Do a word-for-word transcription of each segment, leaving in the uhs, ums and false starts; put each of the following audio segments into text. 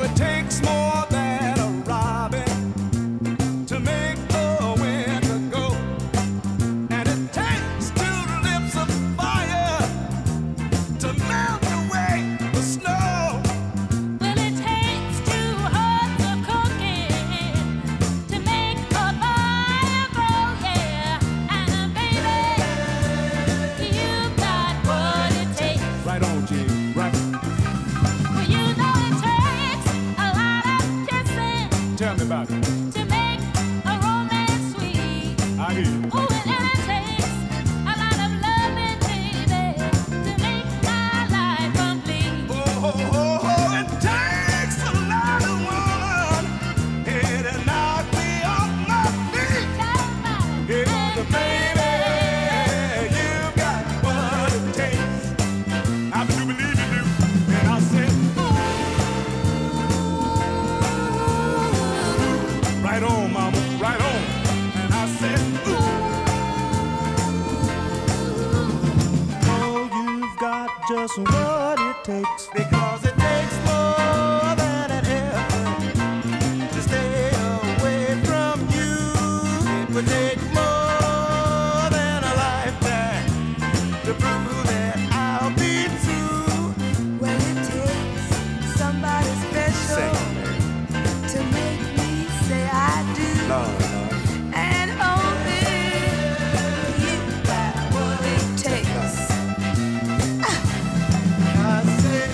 it takes more than a robin to make a winter go. And it takes two lips of fire to melt away the snow. Well, it takes two hearts of cooking to make a fire grow, yeah. And baby, you've got what it takes. Right on, G. Right. Well, you know it takes a lot of kissing Tell me about it. to make a romance sweet. I hear you. Ooh, and it takes a lot of loving, baby, to make my life complete. Oh, oh, oh, oh, it takes a lot of woman here to knock me off my feet. Yeah, the baby, you got what it takes. I do believe you do. And I said, right on, mama, right on. And I said, oh, you've got just what it takes. Because it takes more than an effort to stay away from you. It would take more than a lifetime to prove that I'll be true. Well, it takes somebody special to make me say I do. Lord, Lord. And only you got what it takes. I said,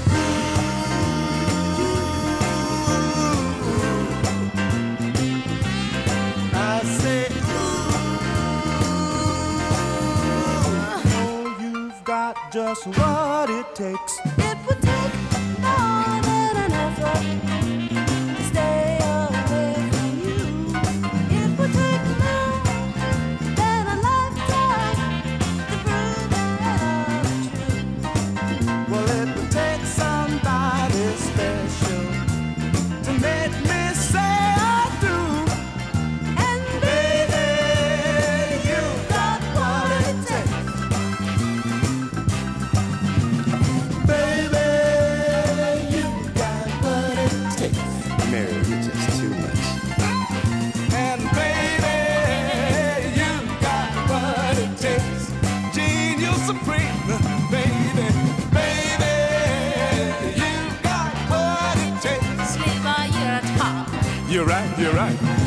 ooh. I said, ooh. Oh, you've got just what it takes. It would take more than an effort to stay away from you. It would take more than a lifetime to prove that I'm true. Well, it would take somebody special to make me say I do. And Baby, you got what it takes. Baby, you got what it takes. Mary, you're just too much. And baby, you got what it takes. Gene, you're supreme. Baby, baby, you got what it takes. Sleep while you're at home. You're right, you're right.